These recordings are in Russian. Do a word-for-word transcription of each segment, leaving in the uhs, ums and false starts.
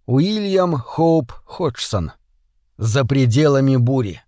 Уильям Хоуп Ходжсон. «За пределами бури».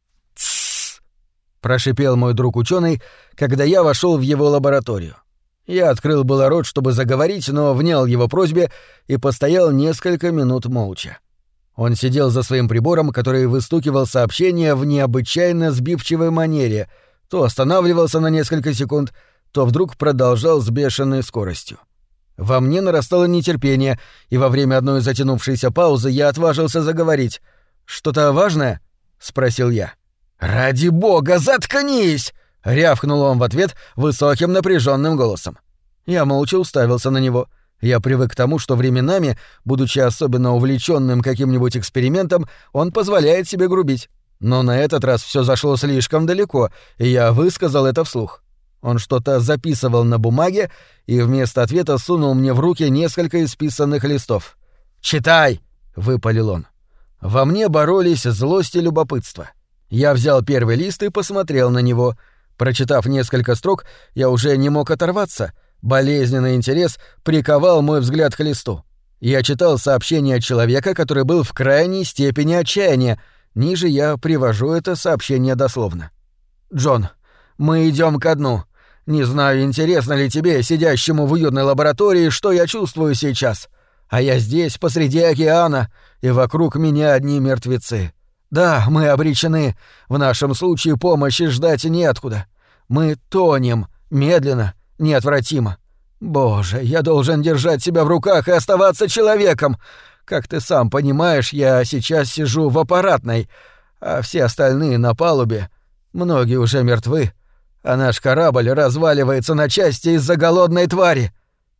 «Тссс!» — прошипел мой друг-ученый, когда я вошел в его лабораторию. Я открыл было рот, чтобы заговорить, но внял его просьбе и постоял несколько минут молча. Он сидел за своим прибором, который выстукивал сообщения в необычайно сбивчивой манере, то останавливался на несколько секунд, то вдруг продолжал с бешеной скоростью. Во мне нарастало нетерпение, и во время одной затянувшейся паузы я отважился заговорить. «Что-то важное?» — спросил я. «Ради бога, заткнись!» — рявкнул он в ответ высоким напряженным голосом. Я молча уставился на него. Я привык к тому, что временами, будучи особенно увлеченным каким-нибудь экспериментом, он позволяет себе грубить. Но на этот раз все зашло слишком далеко, и я высказал это вслух. Он что-то записывал на бумаге и вместо ответа сунул мне в руки несколько исписанных листов. «Читай!» — выпалил он. Во мне боролись злость и любопытство. Я взял первый лист и посмотрел на него. Прочитав несколько строк, я уже не мог оторваться. Болезненный интерес приковал мой взгляд к листу. Я читал сообщение человека, который был в крайней степени отчаяния. Ниже я привожу это сообщение дословно. «Джон, мы идем ко дну. Не знаю, интересно ли тебе, сидящему в уютной лаборатории, что я чувствую сейчас. А я здесь, посреди океана, и вокруг меня одни мертвецы. Да, мы обречены. В нашем случае помощи ждать неоткуда. Мы тонем, медленно, неотвратимо. Боже, я должен держать себя в руках и оставаться человеком. Как ты сам понимаешь, я сейчас сижу в аппаратной, а все остальные на палубе. Многие уже мертвы. А наш корабль разваливается на части из-за голодной твари.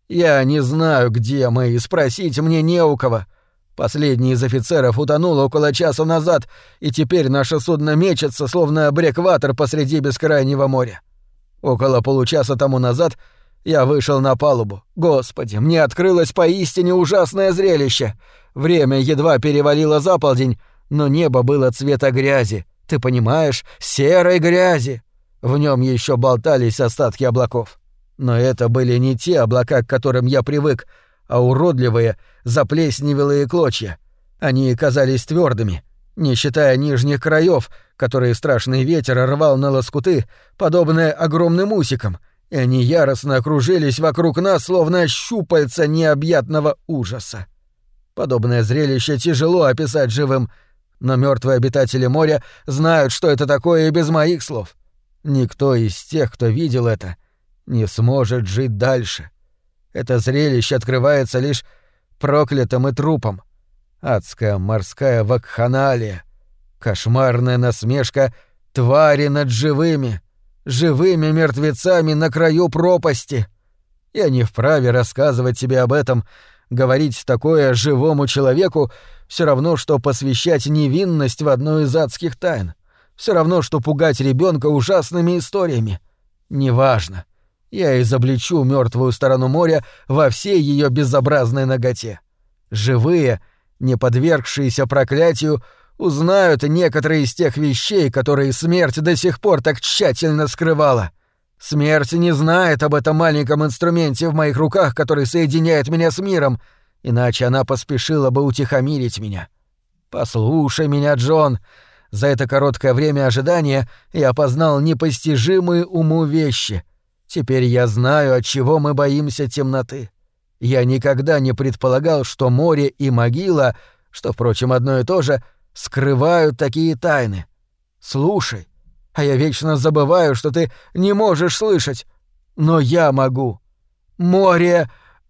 Я не знаю, где мы, и спросить мне не у кого. Последний из офицеров утонул около часа назад, и теперь наше судно мечется, словно брекватер посреди бескрайнего моря. Около получаса тому назад я вышел на палубу. Господи, мне открылось поистине ужасное зрелище. Время едва перевалило за полдень, но небо было цвета грязи. Ты понимаешь, серой грязи. В нем еще болтались остатки облаков. Но это были не те облака, к которым я привык, а уродливые, заплесневелые клочья. Они казались твердыми, не считая нижних краев, которые страшный ветер рвал на лоскуты, подобные огромным усикам, и они яростно окружились вокруг нас, словно щупальца необъятного ужаса. Подобное зрелище тяжело описать живым, но мертвые обитатели моря знают, что это такое, и без моих слов. Никто из тех, кто видел это, не сможет жить дальше. Это зрелище открывается лишь проклятым и трупом. Адская морская вакханалия, кошмарная насмешка твари над живыми, живыми мертвецами на краю пропасти. Я не вправе рассказывать тебе об этом, говорить такое живому человеку все равно, что посвящать невинность в одну из адских тайн. Все равно, что пугать ребенка ужасными историями. Неважно. Я изобличу мертвую сторону моря во всей ее безобразной наготе. Живые, не подвергшиеся проклятию, узнают некоторые из тех вещей, которые смерть до сих пор так тщательно скрывала. Смерть не знает об этом маленьком инструменте в моих руках, который соединяет меня с миром, иначе она поспешила бы утихомирить меня. Послушай меня, Джон. За это короткое время ожидания я познал непостижимые уму вещи. Теперь я знаю, от чего мы боимся темноты. Я никогда не предполагал, что море и могила, что, впрочем, одно и то же, скрывают такие тайны. Слушай, а я вечно забываю, что ты не можешь слышать. Но я могу. Море...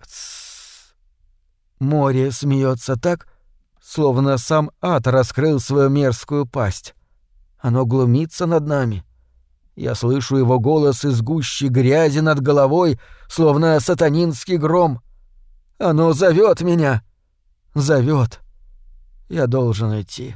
Тссс. Море смеется так, словно сам ад раскрыл свою мерзкую пасть. Оно глумится над нами. Я слышу его голос из гущи грязи над головой, словно сатанинский гром. Оно зовет меня. Зовет. Я должен идти.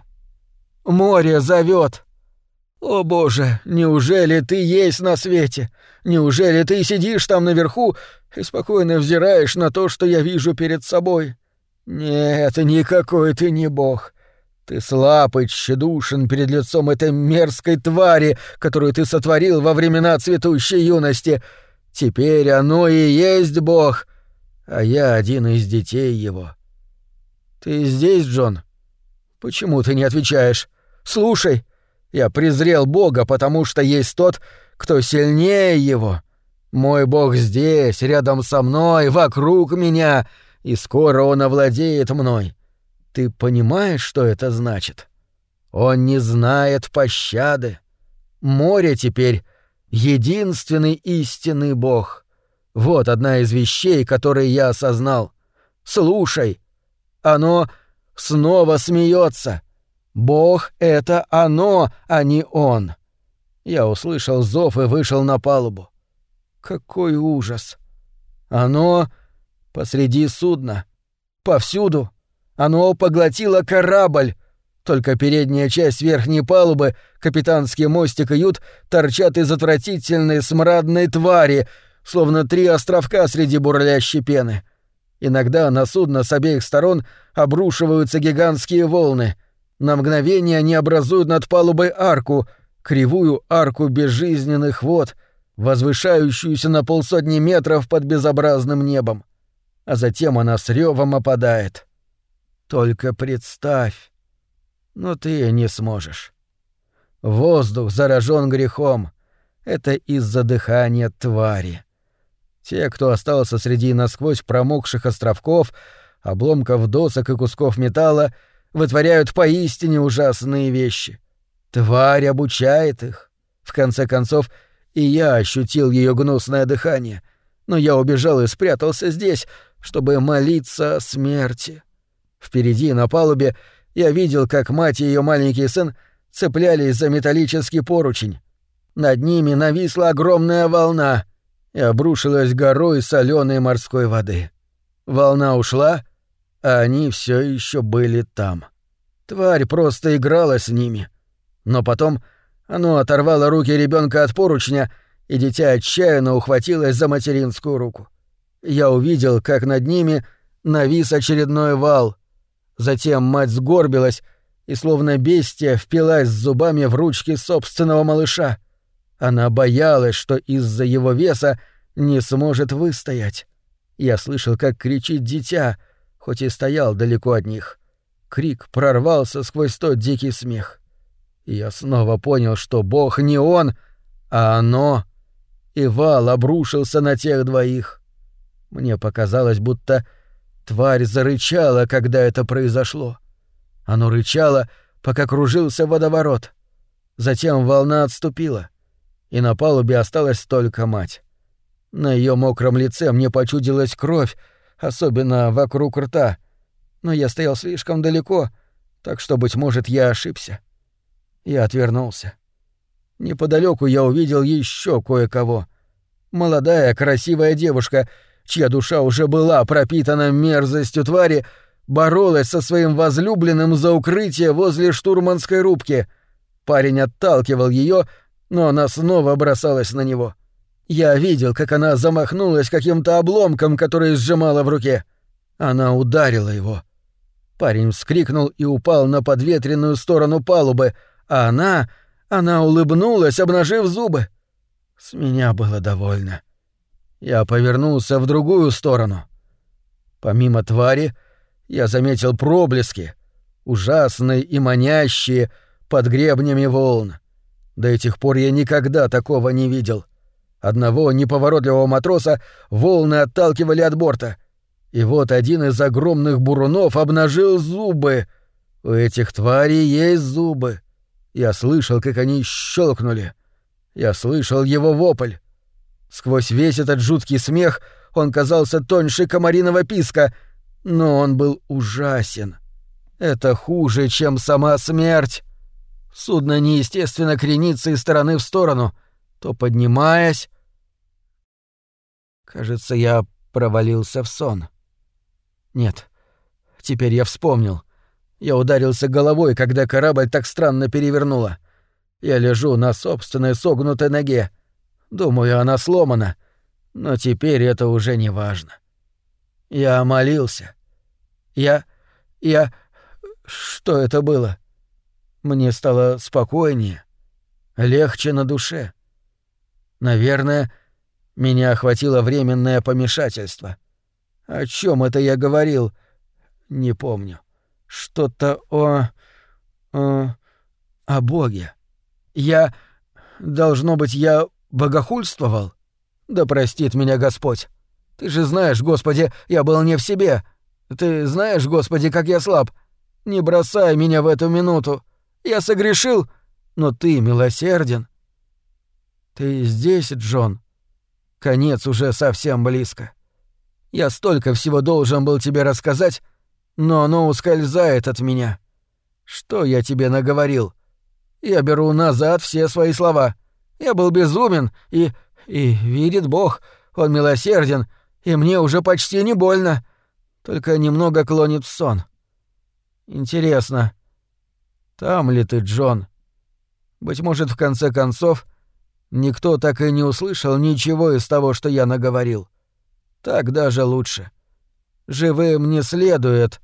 Море зовет. О, Боже, неужели ты есть на свете? Неужели ты сидишь там наверху и спокойно взираешь на то, что я вижу перед собой? Нет, никакой ты не бог. Ты слаб и тщедушен перед лицом этой мерзкой твари, которую ты сотворил во времена цветущей юности. Теперь оно и есть бог, а я один из детей его. «Ты здесь, Джон? Почему ты не отвечаешь? Слушай, я презрел Бога, потому что есть тот, кто сильнее его. Мой Бог здесь, рядом со мной, вокруг меня, и скоро он овладеет мной. Ты понимаешь, что это значит? Он не знает пощады. Море теперь — единственный истинный Бог. Вот одна из вещей, которые я осознал. Слушай, оно снова смеется. Бог — это оно, а не он». Я услышал зов и вышел на палубу. Какой ужас! Оно посреди судна. Повсюду. Оно поглотило корабль. Только передняя часть верхней палубы, капитанский мостик и ют торчат из отвратительной смрадной твари, словно три островка среди бурлящей пены. Иногда на судно с обеих сторон обрушиваются гигантские волны. На мгновение они образуют над палубой арку, кривую арку безжизненных вод, возвышающуюся на полсотни метров под безобразным небом. А затем она с рёвом опадает. Только представь. Но ты не сможешь. Воздух заражен грехом. Это из-за дыхания твари. Те, кто остался среди насквозь промокших островков, обломков досок и кусков металла, вытворяют поистине ужасные вещи. Тварь обучает их. В конце концов, и я ощутил ее гнусное дыхание, но я убежал и спрятался здесь, чтобы молиться о смерти. Впереди, на палубе, я видел, как мать и ее маленький сын цеплялись за металлический поручень. Над ними нависла огромная волна и обрушилась горой соленой морской воды. Волна ушла, а они все еще были там. Тварь просто играла с ними. Но потом оно оторвало руки ребенка от поручня, и дитя отчаянно ухватилось за материнскую руку. Я увидел, как над ними навис очередной вал. Затем мать сгорбилась и, словно бестия, впилась зубами в ручки собственного малыша. Она боялась, что из-за его веса не сможет выстоять. Я слышал, как кричит дитя, хоть и стоял далеко от них. Крик прорвался сквозь тот дикий смех. И я снова понял, что Бог не он, а оно. И вал обрушился на тех двоих. Мне показалось, будто тварь зарычала, когда это произошло. Оно рычало, пока кружился водоворот. Затем волна отступила, и на палубе осталась только мать. На ее мокром лице мне почудилась кровь, особенно вокруг рта. Но я стоял слишком далеко, так что, быть может, я ошибся. Я отвернулся. Неподалеку я увидел еще кое-кого. Молодая, красивая девушка, чья душа уже была пропитана мерзостью твари, боролась со своим возлюбленным за укрытие возле штурманской рубки. Парень отталкивал ее, но она снова бросалась на него. Я видел, как она замахнулась каким-то обломком, который сжимала в руке. Она ударила его. Парень вскрикнул и упал на подветренную сторону палубы, а она... она улыбнулась, обнажив зубы. С меня было довольно. Я повернулся в другую сторону. Помимо твари, я заметил проблески, ужасные и манящие, под гребнями волн. До этих пор я никогда такого не видел. Одного неповоротливого матроса волны отталкивали от борта. И вот один из огромных бурунов обнажил зубы. У этих тварей есть зубы. Я слышал, как они щелкнули. Я слышал его вопль. Сквозь весь этот жуткий смех он казался тоньше комариного писка, но он был ужасен. Это хуже, чем сама смерть. Судно неестественно кренится из стороны в сторону, то поднимаясь... Кажется, я провалился в сон. Нет, теперь я вспомнил. Я ударился головой, когда корабль так странно перевернуло. Я лежу на собственной согнутой ноге. Думаю, она сломана, но теперь это уже не важно. Я молился. Я... я... Что это было? Мне стало спокойнее, легче на душе. Наверное, меня охватило временное помешательство. О чем это я говорил? Не помню. что-то о... о... о Боге. Я... должно быть, я богохульствовал? Да простит меня Господь. Ты же знаешь, Господи, я был не в себе. Ты знаешь, Господи, как я слаб. Не бросай меня в эту минуту. Я согрешил, но ты милосерден. Ты здесь, Джон? Конец уже совсем близко. Я столько всего должен был тебе рассказать, но оно ускользает от меня. Что я тебе наговорил? Я беру назад все свои слова. Я был безумен, и... и видит Бог, Он милосерден, и мне уже почти не больно, только немного клонит в сон. Интересно, там ли ты, Джон? Быть может, в конце концов, никто так и не услышал ничего из того, что я наговорил. Так даже лучше. Живым не следует.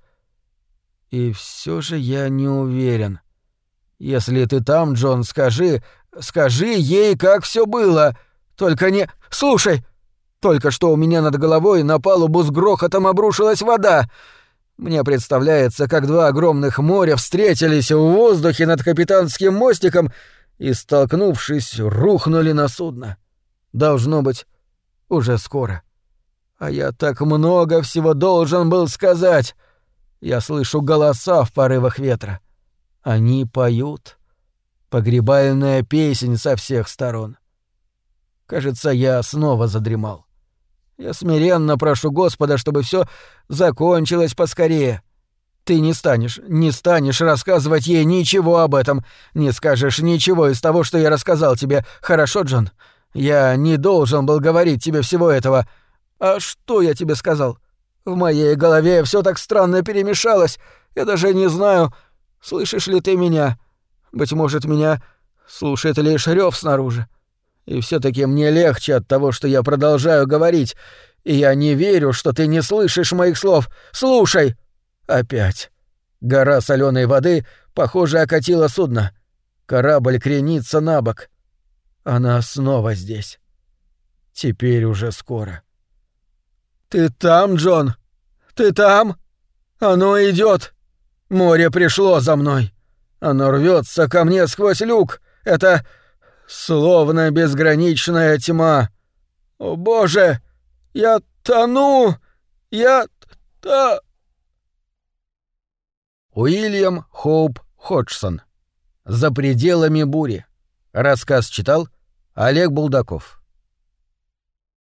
И все же я не уверен. Если ты там, Джон, скажи, скажи ей, как все было. Только не... Слушай! Только что у меня над головой на палубу с грохотом обрушилась вода. Мне представляется, как два огромных моря встретились в воздухе над капитанским мостиком и, столкнувшись, рухнули на судно. Должно быть, уже скоро. А я так много всего должен был сказать. Я слышу голоса в порывах ветра. Они поют. Погребальная песнь со всех сторон. Кажется, я снова задремал. Я смиренно прошу Господа, чтобы все закончилось поскорее. Ты не станешь, не станешь рассказывать ей ничего об этом, не скажешь ничего из того, что я рассказал тебе. Хорошо, Джон? Я не должен был говорить тебе всего этого. А что я тебе сказал? В моей голове все так странно перемешалось. Я даже не знаю, слышишь ли ты меня. Быть может, меня слушает лишь рёв снаружи. И все-таки мне легче от того, что я продолжаю говорить, и я не верю, что ты не слышишь моих слов. Слушай! Опять. Гора соленой воды, похоже, окатила судно. Корабль кренится на бок. Она снова здесь. Теперь уже скоро. Ты там, Джон? Ты там? Оно идет. Море пришло за мной. Оно рвется ко мне сквозь люк. Это... словно безграничная тьма. О, Боже! Я тону! Я та... Уильям Хоуп Ходжсон. «За пределами бури». Рассказ читал Олег Булдаков.